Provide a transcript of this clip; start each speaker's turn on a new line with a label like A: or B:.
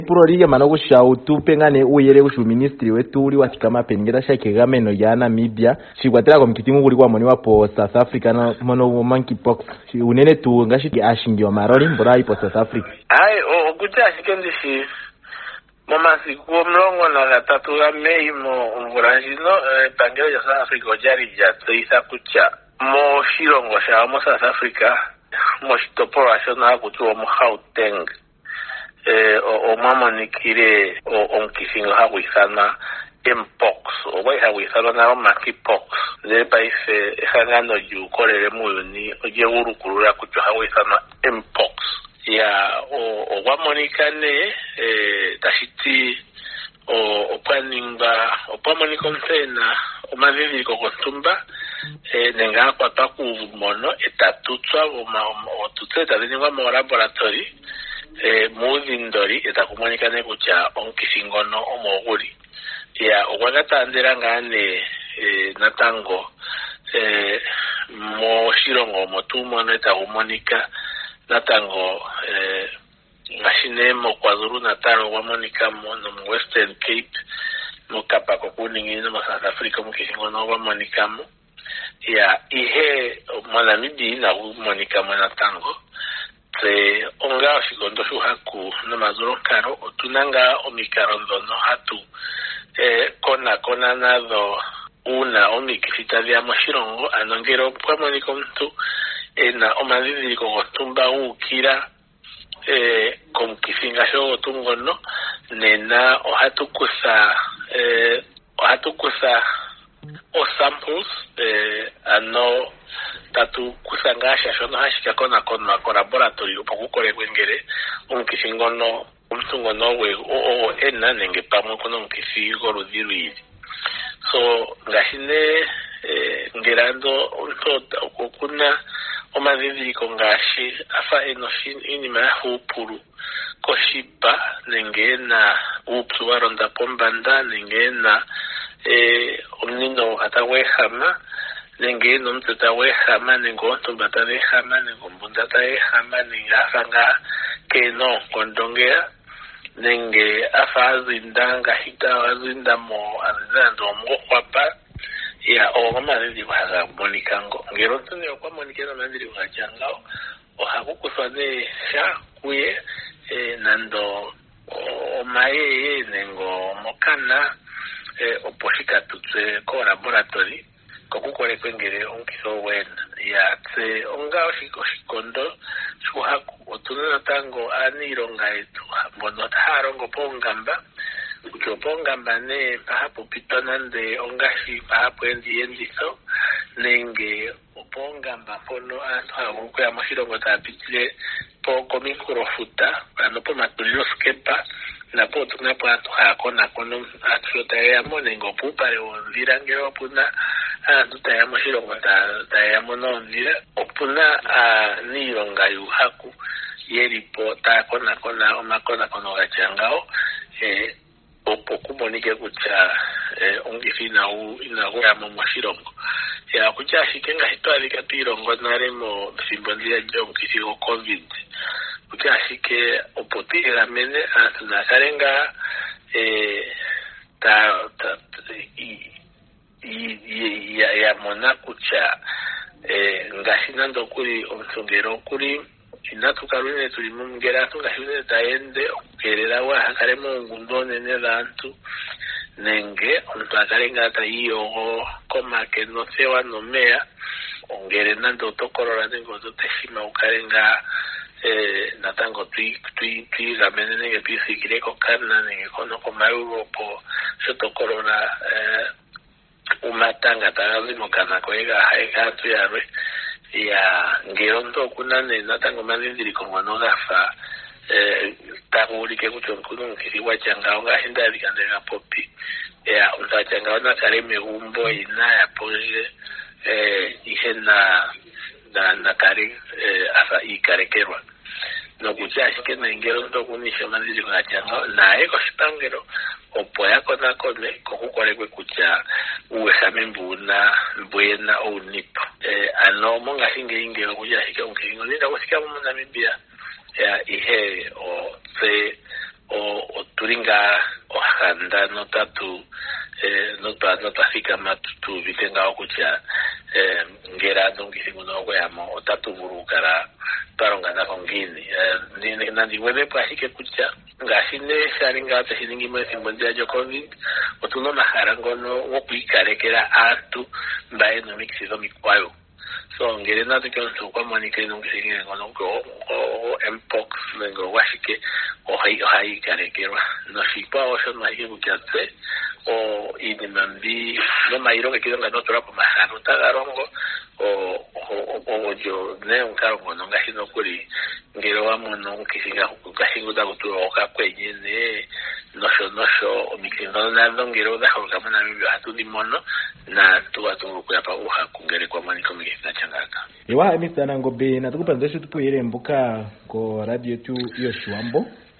A: Puroriga manogo shautu pengane uyere ushu ministry wetu uli wathikama peningera shake gameno ya Namibia shigwatera kwa mkitingu kuli kwa moni wapo South Africa na mono monkeypox unene tu ngashi ashingi wa maroli mbora ipo South Africa
B: okucha shikendishi momasi kwa mlongo na gatatu ya Mei mo mburanjino pangelo ya South Africa ojari ya tseisa kucha mo shirongo sha mo South Africa mo shitopora shona kutuwa mo Gauteng o mama nikire o mkisingo hawisana mpox o bai hawisana na monkeypox le paise hangano yu kolere muyuni oje urukurura kucho hawisana mpox ya o wamonikane tashiti o paninga o pamonikontena o mavivi kokotumba nenga kwa taku mono etatutswa o tutseta denwa mo laboratory muzindori etakumonikane kucha onkisingono omoguri ya ogwagatandera ngane natango mo shirongo motumono etakumonika natango ngashine mo KwaZulu Natal wamonika mo no Western Cape no Kapa Kokuningi no South Africa mo kisingono wamonika mo ya ihe Namibia na wamonika mo natango onga shikondo shuhaku no mazuro karo otunanga omikaro ndono hatu kona nazo una omikifita vya mashirongo anongero kwa moniko mtu na omadhidhiri kogotumba ukira komkifinga shogo tungono nena ohatukusa o samples ano tatu kusangasha shono hashika kona laboratory upokukore kwengere umkisingono umtungono we o ena nenge pamwe kono umkisingo rudhiru so ngashine ngerando untota ukuna omadhidhiri kongashi afa enoshin inima hupuru koshipa nengena upsu waronda pombanda nengena omnino hatawehama nengeno mtata wehama nengonto batale hama nengombunda tae hama ningafanga keno kondongea nenge afazindanga hita azinda mo azando mo kwapa ya ogoma ndi kwaza monikango ngero tuni kwa monikeno mandiri kwachangao o hakukusane sha kuye nando o mae nengo mokana oposhika tutse ko laboratory kokukole kwengere onkiso wena ya tse onga oshikondo shuhaku otunana tango anironga etu mbono taharongo pongamba kucho pongamba ne pahapo pitonande ongashi pahapo endiso nenge opongamba pono antu haungu ya mashirongo tapitile poko mikrofuta anopo matulilo skepa na po tunapo atu hakona kono atu ya monengo pupare onvira ngero puna atu ya mashirongo ya mononvira opuna nironga yuhaku yeripo ta kona omakona kono gachangao opokumonike kucha ongifina inagoya mu mashirongo ya kucha shikenga hitwalika tirongo naremo simbondia jonkisigo covid kucha shike opotira mene atnakarenga ya mona kucha ngashinando kuri omsongero kuri inatukarune tuli mungera tungashine taende okerera wa hakaremo ngundone ne bantu nenge ontakarenga tayiyo koma ke no sewa no mea ongere nando tokorora nengo toteshima ukarenga natango tui gamene nenge pisikire ko kana nenge kono koma Europe shotokorora umatanga tagazimo kana koega haika tu yawe ya ngerondo kunane natango mazindiri kongono gafa tagulike kucho nkunu nkiriwa changao ngahinda likandega popi ya unta changao na kareme umbo ina ya poje ihe na kare afa ikarekerwa no kucha shike na ngerondo kunisha mazindiri kwa changao na eko shipangero opo yako na kone kokukore kwe kucha uwesame mbwena o nipo ano monga hinge inge kuja hika unkiringo linda kusika mu Namibia ya ihe o tse o tulinga ohanda notatu notafika matutu vitenga okucha ngera dongisingu no yamo otatu burukara parongana kongini nandi webe pashike kucha ngashine sharinga tashiningi mwezi mbondia jo covid otuno maharangono wokuikarekera atu mbaye no mixizo mikwayo so ngere na tukonso kwa monike no ngisingi ngono ko mpox ngo washike hai karekerwa no shipa osho no hike kuchatse o idimambi no mairo que quiero ganar otra por más no tagarongo o yo ne un cargo no ngashino kuri ngero vamos no kisiga kashingo da kutu oka kwenye ne no sho o mikindo na ngero da hoka mana mimi hatu limono na tu kwa pa uha kungere kwa mani komikisa changaka
A: ewa emisana ngobe na tukupandesha tupuyere mbuka ko radio tu iyo shwambo